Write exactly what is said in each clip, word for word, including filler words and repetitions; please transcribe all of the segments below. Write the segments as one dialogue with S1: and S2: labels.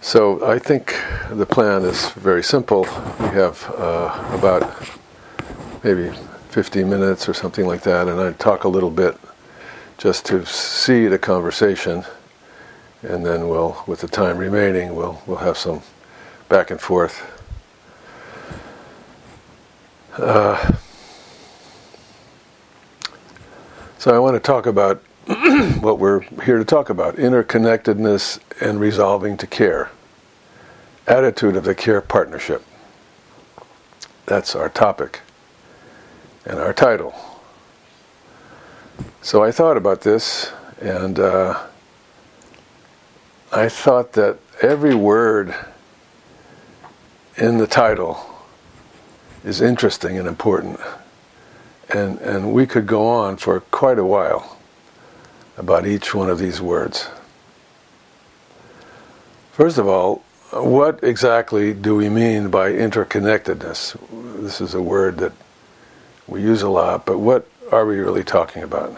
S1: So I think the plan is very simple. We have uh, about maybe fifteen minutes or something like that, and I talk a little bit just to seed a conversation, and then we'll, with the time remaining, we'll we'll have some back and forth. Uh, so I want to talk about what we're here to talk about: interconnectedness and resolving to care. Attitude of the care partnership. That's our topic and our title. So I thought about this, and uh, I thought that every word in the title is interesting and important, and and we could go on for quite a while about each one of these words. First of all, what exactly do we mean by interconnectedness? This is a word that we use a lot, but what are we really talking about?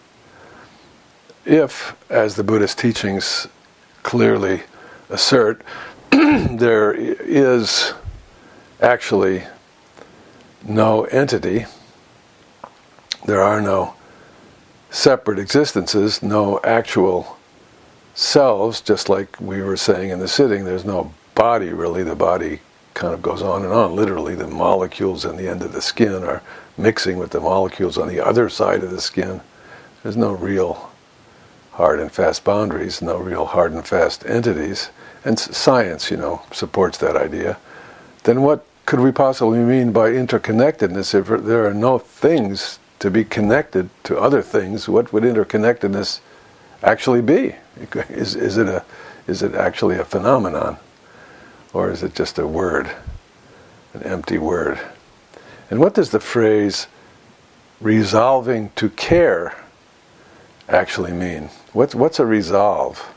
S1: If, as the Buddhist teachings clearly assert, there is actually no entity, there are no separate existences, no actual selves, just like we were saying in the sitting, there's no body really. The body kind of goes on and on. Literally, the molecules on the end of the skin are mixing with the molecules on the other side of the skin. There's no real hard and fast boundaries, no real hard and fast entities. And science, you know, supports that idea. Then what could we possibly mean by interconnectedness if there are no things to be connected to other things? What would interconnectedness actually be? Is is it a is it actually a phenomenon, or is it just a word, an empty word? And what does the phrase resolving to care actually mean? What's what's a resolve?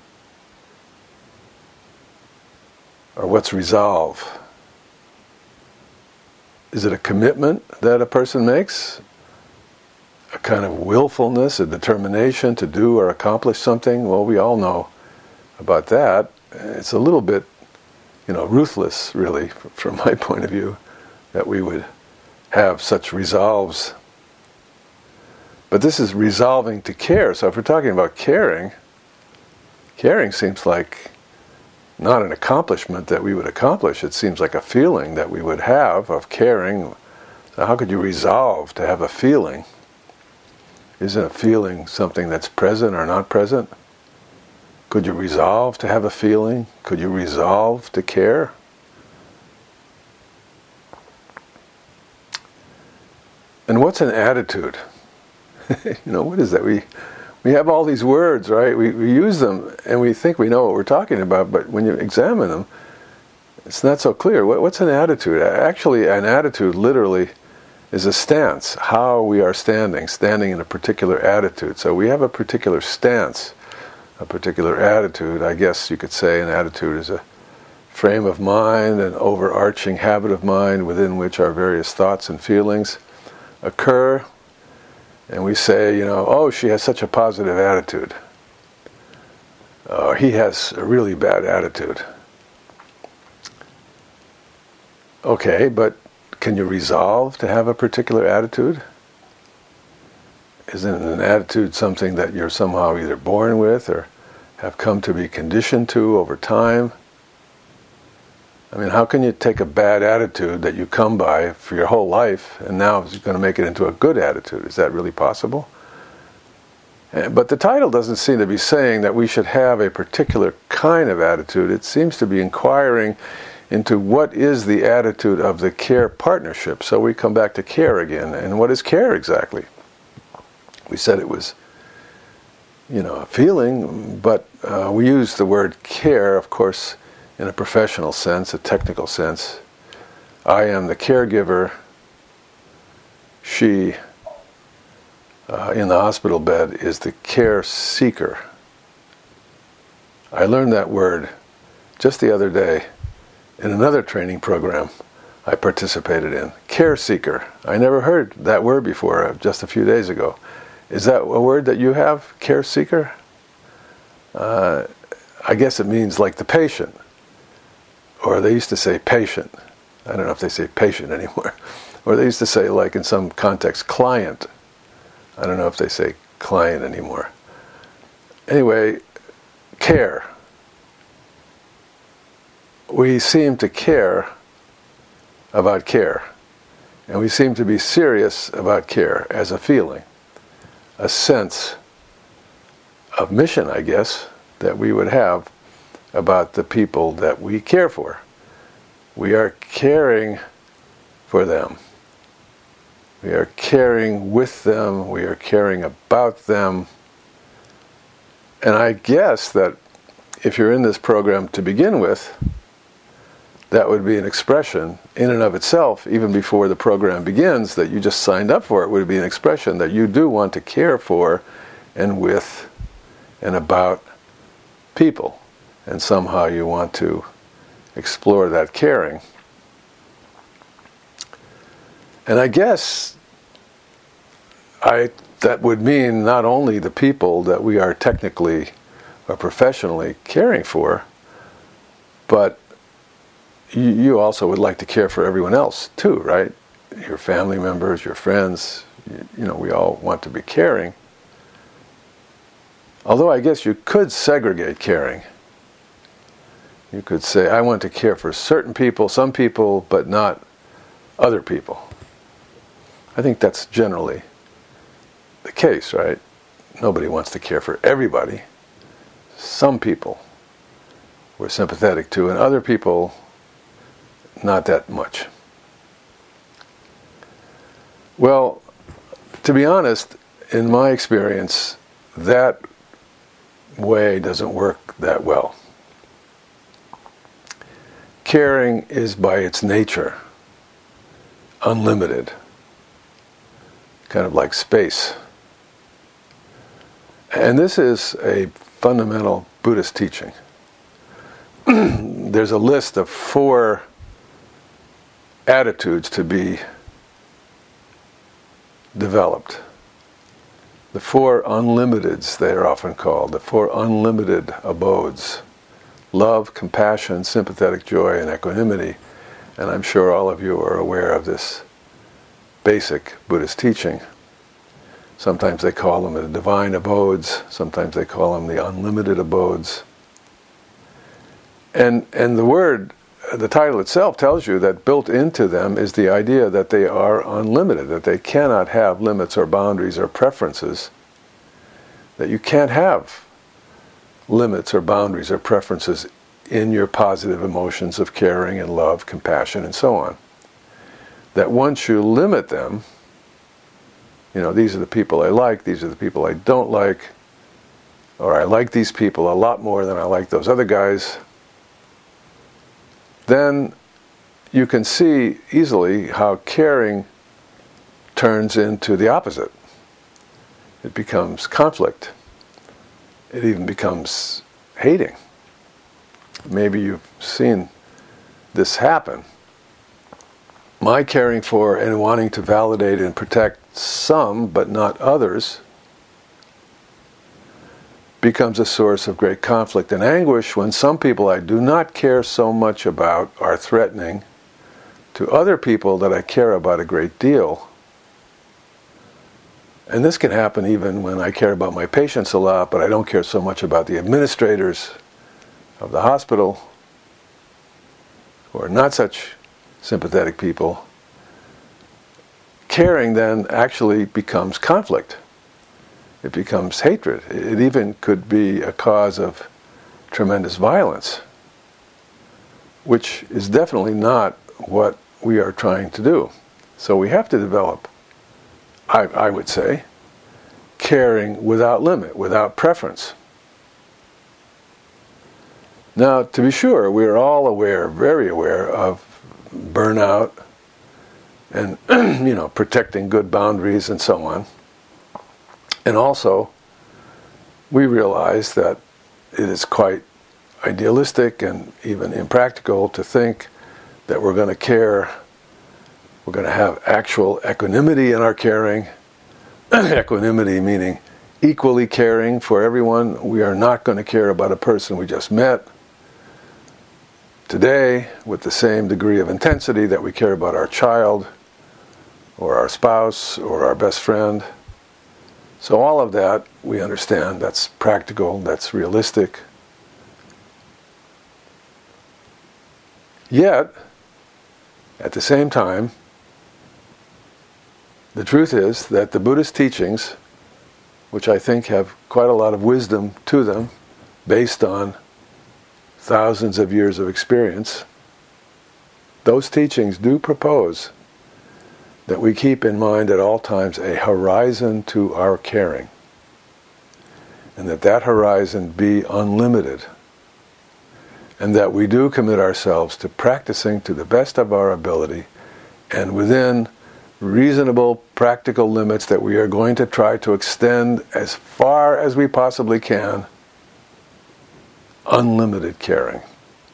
S1: Or what's resolve? Is it a commitment that a person makes? A kind of willfulness, a determination to do or accomplish something? Well, we all know about that. It's a little bit, you know, ruthless, really, from my point of view, that we would have such resolves. But this is resolving to care. So if we're talking about caring, caring seems like not an accomplishment that we would accomplish. It seems like a feeling that we would have of caring. So how could you resolve to have a feeling? Isn't a feeling something that's present or not present? Could you resolve to have a feeling? Could you resolve to care? And what's an attitude? You know, what is that? We we have all these words, right? We, we use them and we think we know what we're talking about, but when you examine them, it's not so clear. What, what's an attitude? Actually, an attitude literally is a stance, how we are standing, standing in a particular attitude. So we have a particular stance, a particular attitude. I guess you could say an attitude is a frame of mind, an overarching habit of mind within which our various thoughts and feelings occur. And we say, you know, oh, she has such a positive attitude. Or he has a really bad attitude. Okay, but can you resolve to have a particular attitude? Isn't an attitude something that you're somehow either born with or have come to be conditioned to over time? I mean, how can you take a bad attitude that you come by for your whole life and now it's going to make it into a good attitude? Is that really possible? But the title doesn't seem to be saying that we should have a particular kind of attitude. It seems to be inquiring into what is the attitude of the care partnership. So we come back to care again. And what is care exactly? We said it was, you know, a feeling, but uh, we use the word care, of course, in a professional sense, a technical sense. I am the caregiver. She, uh, in the hospital bed, is the care seeker. I learned that word just the other day in another training program I participated in. Care seeker. I never heard that word before, just a few days ago. Is that a word that you have, care seeker? Uh, I guess it means like the patient. or they used to say patient. I don't know if they say patient anymore. Or they used to say, like in some context, client. I don't know if they say client anymore. Anyway, care. We seem to care about care. And we seem to be serious about care as a feeling, a sense of mission, I guess, that we would have about the people that we care for. We are caring for them. We are caring with them. We are caring about them. And I guess that if you're in this program to begin with, that would be an expression in and of itself, even before the program begins, that you just signed up for. It would be an expression that you do want to care for and with and about people. And somehow you want to explore that caring. And I guess I that would mean not only the people that we are technically or professionally caring for, but you, you also would like to care for everyone else too, right? Your family members, your friends, you, you know, we all want to be caring. Although I guess you could segregate caring. You could say, I want to care for certain people, some people, but not other people. I think that's generally the case, right? Nobody wants to care for everybody. Some people we're sympathetic to, and other people, not that much. Well, to be honest, in my experience, that way doesn't work that well. Caring is by its nature unlimited, kind of like space. And this is a fundamental Buddhist teaching. There's a list of four attitudes to be developed. The four unlimiteds, they are often called, the four unlimited abodes. Love, compassion, sympathetic joy, and equanimity. And I'm sure all of you are aware of this basic Buddhist teaching. Sometimes they call them the divine abodes, sometimes they call them the unlimited abodes. And and the word, the title itself tells you that built into them is the idea that they are unlimited, that they cannot have limits or boundaries or preferences, that you can't have limits or boundaries or preferences in your positive emotions of caring and love, compassion, and so on. That once you limit them, you know, these are the people I like, these are the people I don't like, or I like these people a lot more than I like those other guys, then you can see easily how caring turns into the opposite. It becomes conflict. It even becomes hating. Maybe you've seen this happen. My caring for and wanting to validate and protect some, but not others, becomes a source of great conflict and anguish when some people I do not care so much about are threatening to other people that I care about a great deal. And this can happen even when I care about my patients a lot, but I don't care so much about the administrators of the hospital, who are not such sympathetic people. Caring then actually becomes conflict. It becomes hatred. It even could be a cause of tremendous violence, which is definitely not what we are trying to do. So we have to develop, I, I would say, caring without limit, without preference. Now, to be sure, we are all aware, very aware of burnout and, you know, protecting good boundaries and so on. And also, we realize that it is quite idealistic and even impractical to think that we're going to care, we're going to have actual equanimity in our caring. Equanimity meaning equally caring for everyone. We are not going to care about a person we just met. today with the same degree of intensity that we care about our child or our spouse or our best friend. So all of that we understand, that's practical, that's realistic. Yet, at the same time, the truth is that the Buddhist teachings, which I think have quite a lot of wisdom to them, based on thousands of years of experience, those teachings do propose that we keep in mind at all times a horizon to our caring, and that that horizon be unlimited, and that we do commit ourselves to practicing to the best of our ability and within reasonable practical limits that we are going to try to extend as far as we possibly can unlimited caring.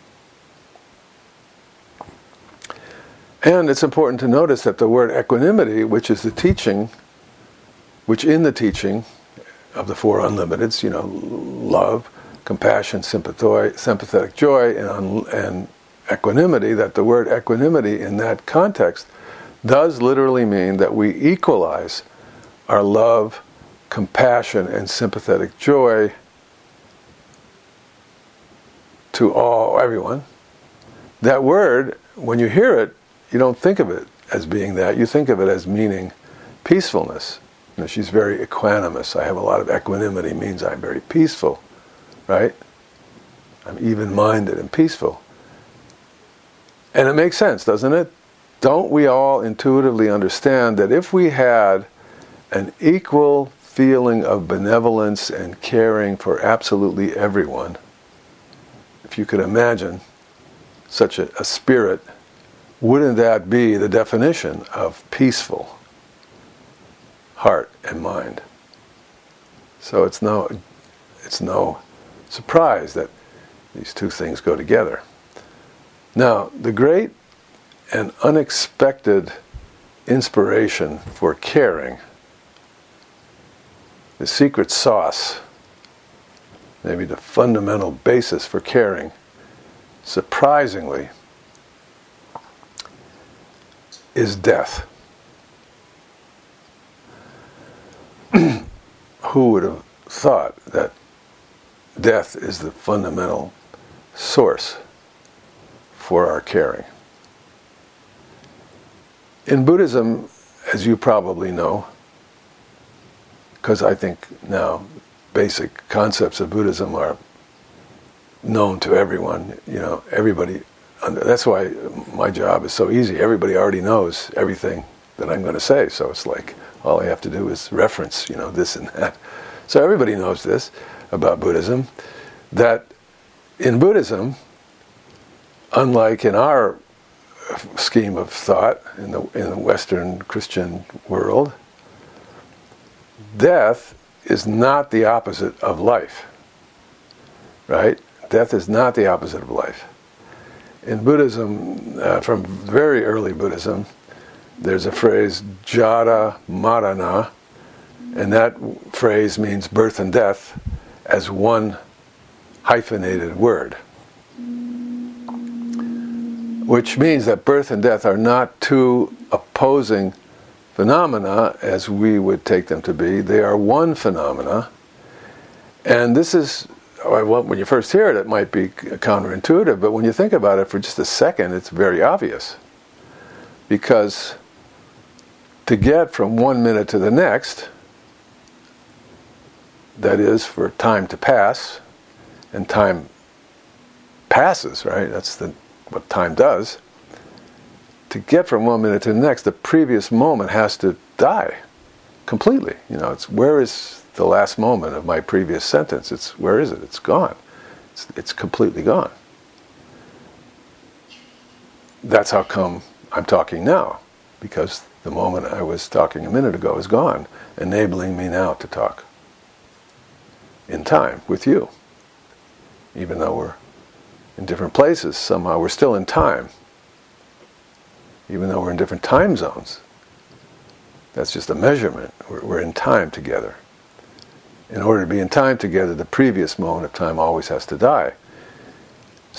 S1: And it's important to notice that the word equanimity, which is the teaching, which in the teaching of the four unlimiteds, you know, love, compassion, sympathetic joy, and, and equanimity, that the word equanimity in that context does literally mean that we equalize our love, compassion, and sympathetic joy to all, everyone. That word, when you hear it, you don't think of it as being that. You think of it as meaning peacefulness. You know, she's very equanimous. I have a lot of equanimity, means I'm very peaceful, right? I'm even-minded and peaceful. And it makes sense, doesn't it? Don't we all intuitively understand that if we had an equal feeling of benevolence and caring for absolutely everyone, if you could imagine such a, a spirit, wouldn't that be the definition of peaceful heart and mind? So it's no, it's no surprise that these two things go together. Now, the great and unexpected inspiration for caring, the secret sauce, maybe the fundamental basis for caring, surprisingly, is death. Who would have thought that death is the fundamental source for our caring? In Buddhism, as you probably know, because I think now basic concepts of Buddhism are known to everyone, you know, everybody, that's why my job is so easy. Everybody already knows everything that I'm going to say, so it's like all I have to do is reference, you know, this and that. So everybody knows this about Buddhism, that in Buddhism, unlike in our scheme of thought in the in the Western Christian world, death is not the opposite of life. Right? Death is not the opposite of life. In Buddhism, uh, from very early Buddhism, there's a phrase, jara marana, and that phrase means birth and death as one hyphenated word. Which means that birth and death are not two opposing phenomena as we would take them to be. They are one phenomena. And this is, well, when you first hear it, it might be counterintuitive, but when you think about it for just a second, it's very obvious. Because to get from one minute to the next, that is for time to pass, and time passes, right? That's the what time does. To get from one minute to the next, the previous moment has to die completely. You know, it's where is the last moment of my previous sentence? It's where is it? It's gone. It's, it's completely gone. That's how come I'm talking now, because the moment I was talking a minute ago is gone, enabling me now to talk in time with you. Even though we're in different places, somehow we're still in time. Even though we're in different time zones. That's just a measurement. We're, we're in time together. In order to be in time together, the previous moment of time always has to die.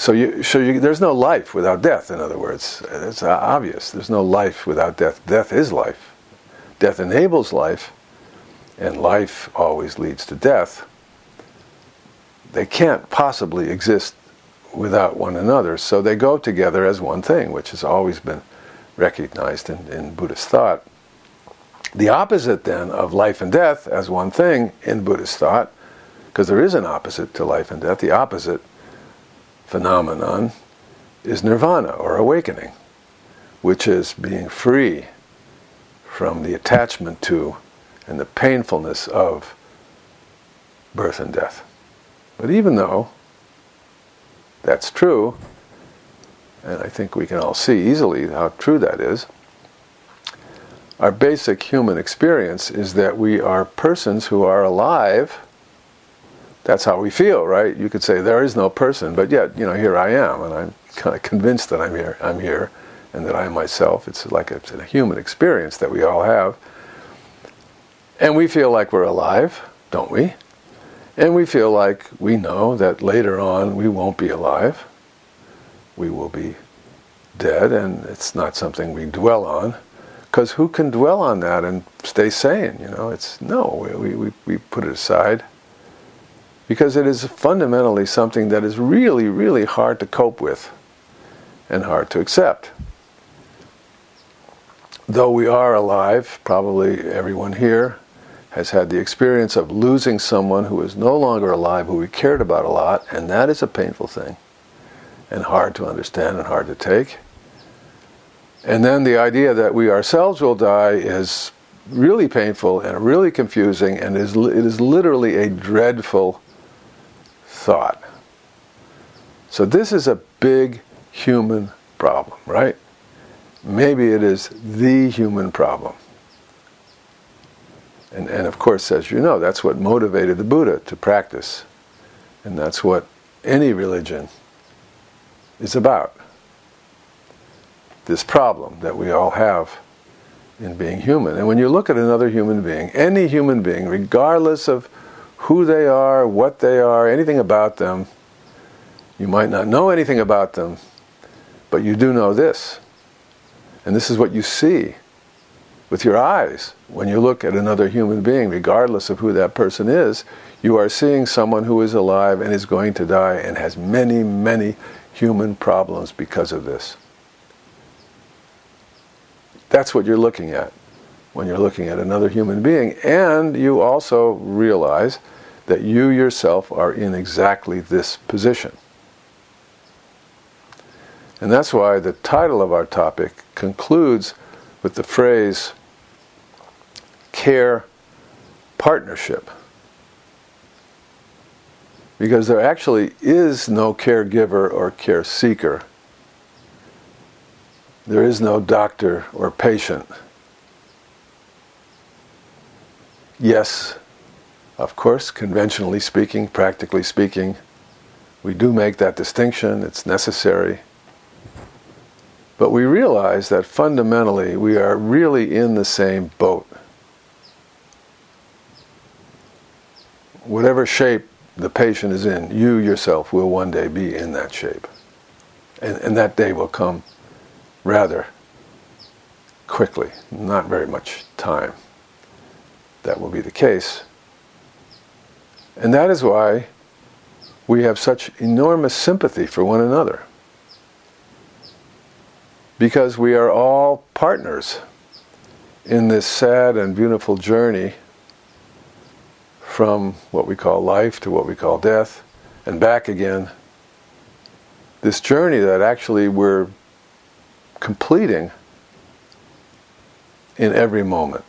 S1: So, you, so you, there's no life without death, in other words. It's obvious. There's no life without death. Death is life. Death enables life, and life always leads to death. They can't possibly exist without one another, so they go together as one thing, which has always been recognized in, in Buddhist thought. The opposite, then, of life and death as one thing in Buddhist thought, because there is an opposite to life and death, the opposite phenomenon is nirvana, or awakening, which is being free from the attachment to and the painfulness of birth and death. But even though that's true, and I think we can all see easily how true that is, our basic human experience is that we are persons who are alive. That's how we feel, right? You could say there is no person, but yet, you know, here I am, and I'm kind of convinced that I'm here, I'm here, and that I am myself. It's like a, it's a human experience that we all have. And we feel like we're alive, don't we? And we feel like we know that later on we won't be alive. We will be dead, and it's not something we dwell on. Because who can dwell on that and stay sane? You know, it's no, we, we, we put it aside. Because it is fundamentally something that is really, really hard to cope with and hard to accept. Though we are alive, probably everyone here has had the experience of losing someone who is no longer alive, who we cared about a lot, and that is a painful thing, and hard to understand and hard to take. And then the idea that we ourselves will die is really painful and really confusing, and is it is literally a dreadful thought. So this is a big human problem, right? Maybe it is the human problem. And, and of course, as you know, that's what motivated the Buddha to practice. And that's what any religion is about. This problem that we all have in being human. And when you look at another human being, any human being, regardless of who they are, what they are, anything about them, you might not know anything about them, but you do know this. And this is what you see with your eyes. When you look at another human being, regardless of who that person is, you are seeing someone who is alive and is going to die and has many, many human problems because of this. That's what you're looking at when you're looking at another human being. And you also realize that you yourself are in exactly this position. And that's why the title of our topic concludes with the phrase, care partnership. Because there actually is no caregiver or care seeker. There is no doctor or patient. Yes, of course, conventionally speaking, practically speaking, we do make that distinction, it's necessary. But we realize that fundamentally we are really in the same boat. Whatever shape the patient is in, you yourself will one day be in that shape. And, and that day will come rather quickly, not very much time. That will be the case. And that is why we have such enormous sympathy for one another. Because we are all partners in this sad and beautiful journey from what we call life to what we call death, and back again. This journey that actually we're completing in every moment.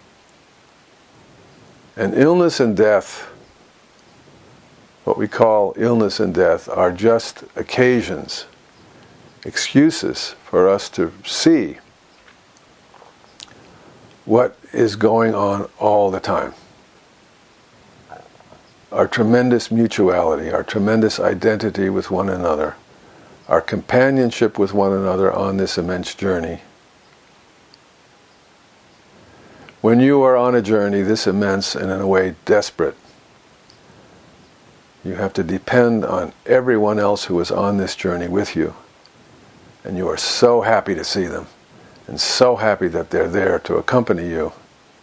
S1: And illness and death, what we call illness and death, are just occasions, excuses for us to see what is going on all the time. Our tremendous mutuality, our tremendous identity with one another, our companionship with one another on this immense journey. When you are on a journey this immense and in a way desperate, You have to depend on everyone else who is on this journey with you. And you are so happy to see them, and so happy that they're there to accompany you.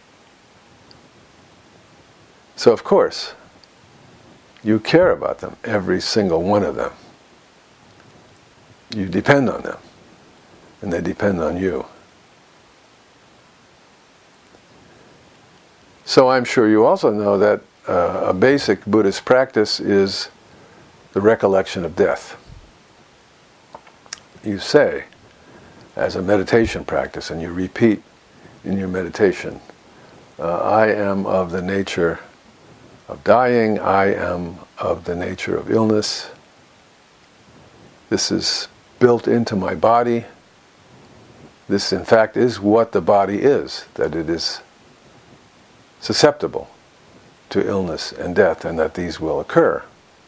S1: So of course, you care about them, every single one of them. You depend on them, and they depend on you. So I'm sure you also know that uh, a basic Buddhist practice is the recollection of death. You say, as a meditation practice, and you repeat in your meditation, uh, I am of the nature of dying, I am of the nature of illness. This is built into my body. This, in fact, is what the body is, that it is susceptible to illness and death, and that these will occur.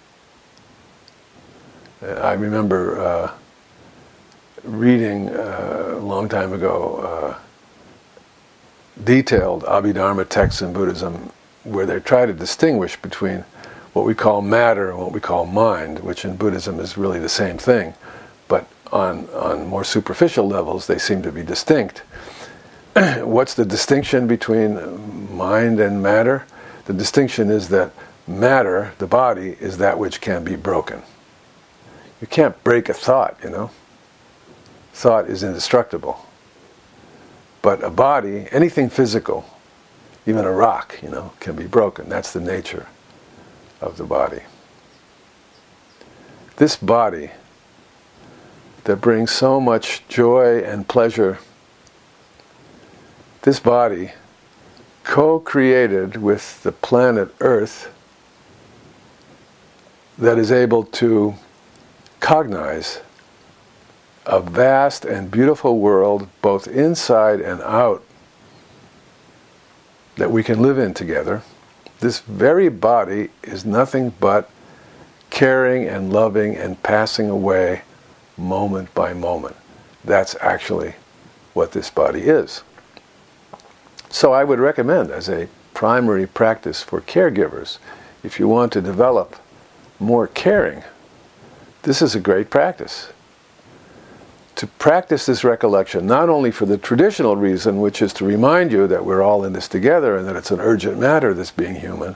S1: I remember uh, reading uh, a long time ago uh, detailed Abhidharma texts in Buddhism where they try to distinguish between what we call matter and what we call mind, which in Buddhism is really the same thing, but on, on more superficial levels they seem to be distinct. What's the distinction between mind and matter? The distinction is that matter, the body, is that which can be broken. You can't break a thought, you know. Thought is indestructible. But a body, anything physical, even a rock, you know, can be broken. That's the nature of the body. This body that brings so much joy and pleasure, this body, co-created with the planet Earth, that is able to cognize a vast and beautiful world, both inside and out, that we can live in together. This very body is nothing but caring and loving and passing away moment by moment. That's actually what this body is. So I would recommend, as a primary practice for caregivers, if you want to develop more caring, this is a great practice. To practice this recollection, not only for the traditional reason, which is to remind you that we're all in this together and that it's an urgent matter, this being human.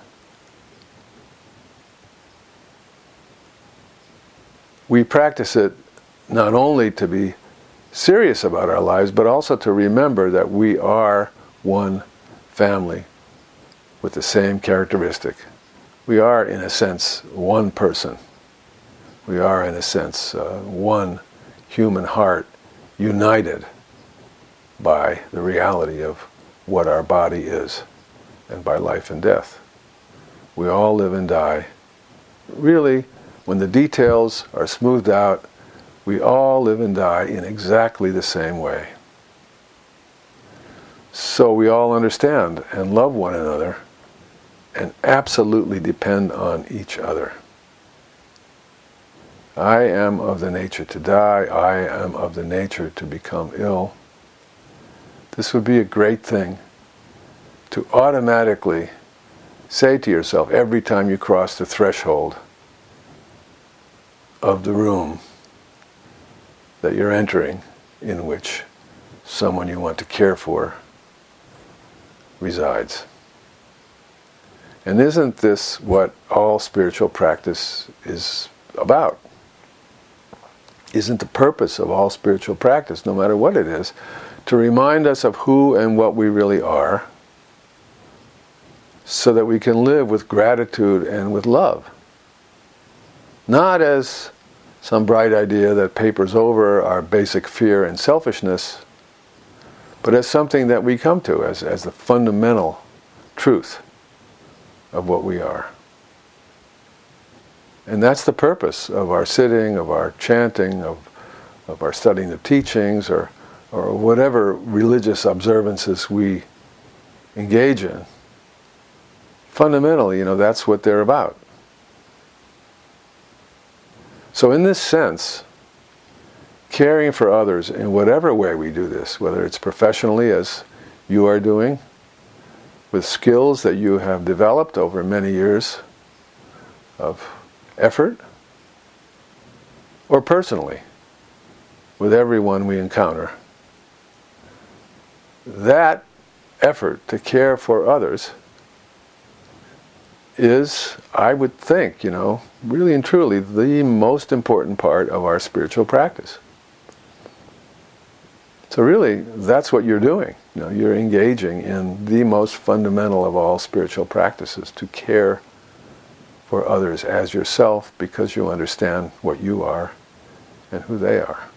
S1: We practice it not only to be serious about our lives, but also to remember that we are one family with the same characteristic. We are, in a sense, one person. We are, in a sense, uh, one human heart, united by the reality of what our body is and by life and death. We all live and die. Really, when the details are smoothed out, we all live and die in exactly the same way. So we all understand and love one another and absolutely depend on each other. I am of the nature to die. I am of the nature to become ill. This would be a great thing to automatically say to yourself every time you cross the threshold of the room that you're entering, in which someone you want to care for resides. And isn't this what all spiritual practice is about? Isn't the purpose of all spiritual practice, no matter what it is, to remind us of who and what we really are, so that we can live with gratitude and with love? Not as some bright idea that papers over our basic fear and selfishness, but as something that we come to as, as the fundamental truth of what we are. And that's the purpose of our sitting, of our chanting, of, of our studying the teachings, or, or whatever religious observances we engage in. Fundamentally, you know, that's what they're about. So in this sense, caring for others in whatever way we do this, whether it's professionally, as you are doing, with skills that you have developed over many years of effort or personally with everyone we encounter, that effort to care for others is, I would think, you know, really and truly the most important part of our spiritual practice. So really, that's what you're doing. You know, you're engaging in the most fundamental of all spiritual practices, to care for others as yourself, because you understand what you are and who they are.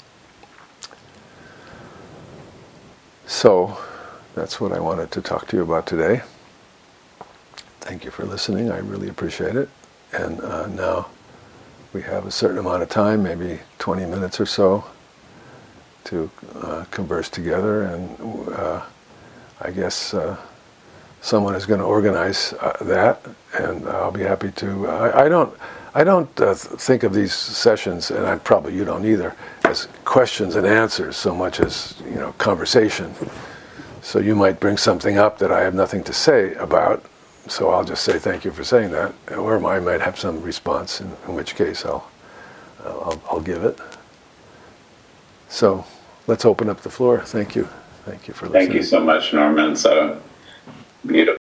S1: So, that's what I wanted to talk to you about today. Thank you for listening. I really appreciate it. And uh, now we have a certain amount of time, maybe twenty minutes or so, to uh, converse together. And uh, I guess uh, someone is going to organize uh, that, and I'll be happy to. I, I don't. I don't uh, think of these sessions, and I probably you don't either, as questions and answers so much as, you know, conversation. So you might bring something up that I have nothing to say about. So I'll just say thank you for saying that, or I might have some response, in, in which case I'll, I'll I'll give it. So let's open up the floor. Thank you, thank you for listening.
S2: Thank you so much, Norman. So beautiful.